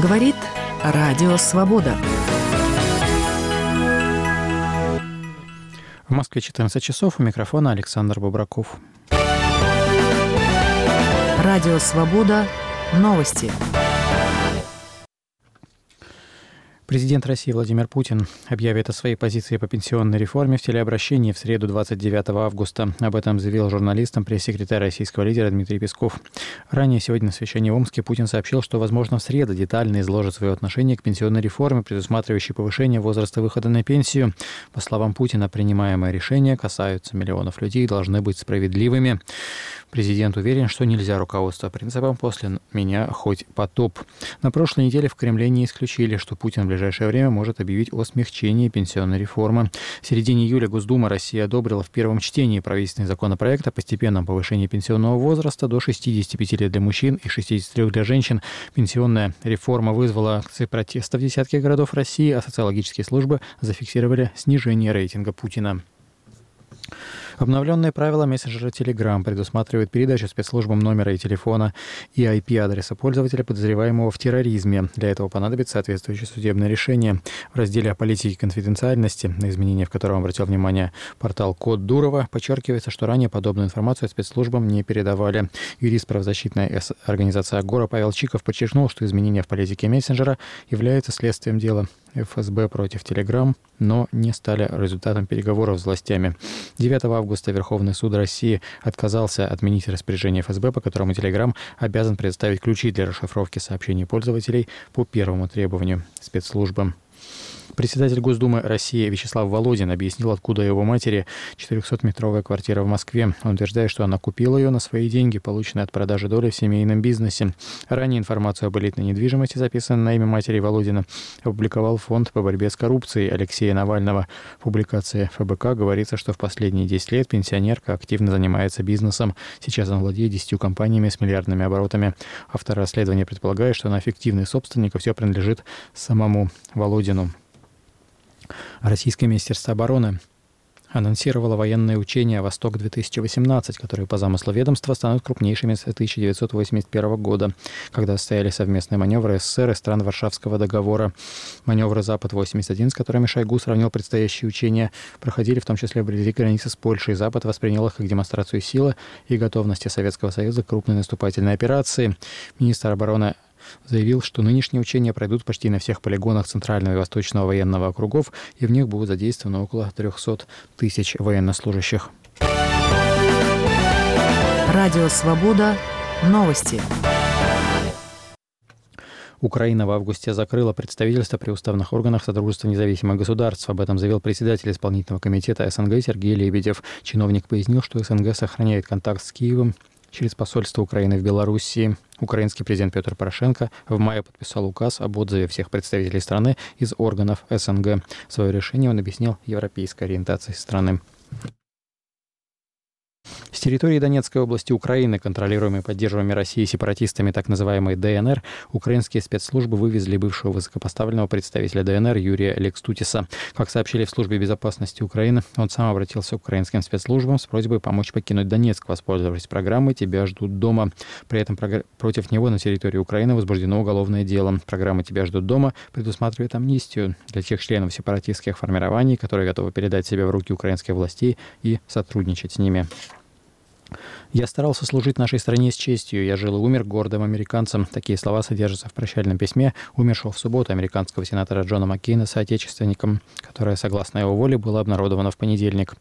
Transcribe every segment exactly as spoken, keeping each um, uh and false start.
Говорит Радио Свобода. В Москве четырнадцать часов. У микрофона Александр Бобраков. Радио Свобода. Новости. Президент России Владимир Путин объявит о своей позиции по пенсионной реформе в телеобращении в среду двадцать девятого августа. Об этом заявил журналистам пресс-секретарь российского лидера Дмитрий Песков. Ранее сегодня на совещании в Омске Путин сообщил, что, возможно, в среду детально изложит свое отношение к пенсионной реформе, предусматривающей повышение возраста выхода на пенсию. По словам Путина, принимаемые решения касаются миллионов людей и должны быть справедливыми. Президент уверен, что нельзя руководствоваться принципом «после меня хоть потоп». На прошлой неделе в Кремле не исключили, что Путин в ближайшее время может объявить о смягчении пенсионной реформы. В середине июля Госдума России одобрила в первом чтении правительственный законопроект о постепенном повышении пенсионного возраста до шестидесяти пяти лет для мужчин и шестидесяти трёх для женщин. Пенсионная реформа вызвала акции протеста в десятках городов России, а социологические службы зафиксировали снижение рейтинга Путина. Обновленные правила мессенджера Telegram предусматривают передачу спецслужбам номера и телефона и ай пи-адреса пользователя, подозреваемого в терроризме. Для этого понадобится соответствующее судебное решение. В разделе о политике конфиденциальности, на изменения в котором обратил внимание портал Код Дурова, подчеркивается, что ранее подобную информацию спецслужбам не передавали. Юрист правозащитной организации «Агора» Павел Чиков подчеркнул, что изменения в политике мессенджера являются следствием дела эф эс бэ против Telegram, но не стали результатом переговоров с властями. девятого августа Верховный суд России отказался отменить распоряжение эф эс бэ, по которому Telegram обязан предоставить ключи для расшифровки сообщений пользователей по первому требованию спецслужбам. Председатель Госдумы России Вячеслав Володин объяснил, откуда его матери четырехсотметровая квартира в Москве. Он утверждает, что она купила ее на свои деньги, полученные от продажи доли в семейном бизнесе. Ранее информацию об элитной недвижимости, записанной на имя матери Володина, опубликовал Фонд по борьбе с коррупцией Алексея Навального. В публикации эф бэ ка говорится, что в последние десять лет пенсионерка активно занимается бизнесом. Сейчас она владеет десятью компаниями с миллиардными оборотами. Автор расследования предполагает, что она фиктивный собственник, и все принадлежит самому Володину. Российское министерство обороны анонсировало военные учения «Восток-две тысячи восемнадцать», которые по замыслу ведомства станут крупнейшими с тысяча девятьсот восемьдесят первого года, когда состояли совместные маневры эс эс эс эр и стран Варшавского договора. Маневры «Запад-восемьдесят один», с которыми Шойгу сравнил предстоящие учения, проходили в том числе вблизи границы с Польшей. Запад воспринял их как демонстрацию силы и готовности Советского Союза к крупной наступательной операции. Министр обороны заявил, что нынешние учения пройдут почти на всех полигонах Центрального и Восточного военного округов, и в них будут задействованы около трехсот тысяч военнослужащих. Радио Свобода. Новости. Украина в августе закрыла представительство при уставных органах Содружества независимых государств. Об этом заявил председатель исполнительного комитета эс эн гэ Сергей Лебедев. Чиновник пояснил, что эс эн гэ сохраняет контакт с Киевом через посольство Украины в Белоруссии. Украинский президент Петр Порошенко в мае подписал указ об отзыве всех представителей страны из органов эс эн гэ. Свое решение он объяснил европейской ориентацией страны. С территории Донецкой области Украины, контролируемой и поддерживаемой Россией сепаратистами так называемой дэ эн эр, украинские спецслужбы вывезли бывшего высокопоставленного представителя дэ эн эр Юрия Лекстутиса. Как сообщили в службе безопасности Украины, он сам обратился к украинским спецслужбам с просьбой помочь покинуть Донецк, воспользовавшись программой «Тебя ждут дома». При этом против него на территории Украины возбуждено уголовное дело. Программа «Тебя ждут дома» предусматривает амнистию для тех членов сепаратистских формирований, которые готовы передать себя в руки украинских властей и сотрудничать с ними. «Я старался служить нашей стране с честью. Я жил и умер гордым американцем». Такие слова содержатся в прощальном письме умершего в субботу американского сенатора Джона Маккейна соотечественникам, которое, согласно его воле, было обнародовано в понедельник.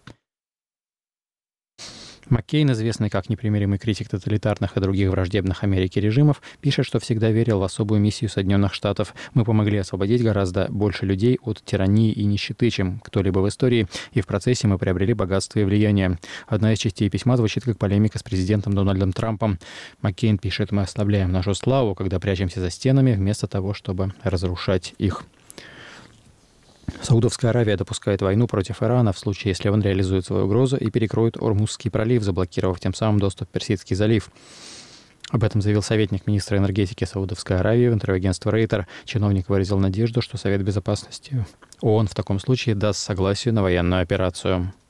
Маккейн, известный как непримиримый критик тоталитарных и других враждебных Америке режимов, пишет, что всегда верил в особую миссию Соединенных Штатов. «Мы помогли освободить гораздо больше людей от тирании и нищеты, чем кто-либо в истории, и в процессе мы приобрели богатство и влияние». Одна из частей письма звучит как полемика с президентом Дональдом Трампом. Маккейн пишет: «Мы ослабляем нашу славу, когда прячемся за стенами, вместо того, чтобы разрушать их». Саудовская Аравия допускает войну против Ирана в случае, если он реализует свою угрозу и перекроет Ормузский пролив, заблокировав тем самым доступ в Персидский залив. Об этом заявил советник министра энергетики Саудовской Аравии в интервью агентству Рейтер. Чиновник выразил надежду, что Совет Безопасности ООН в таком случае даст согласие на военную операцию.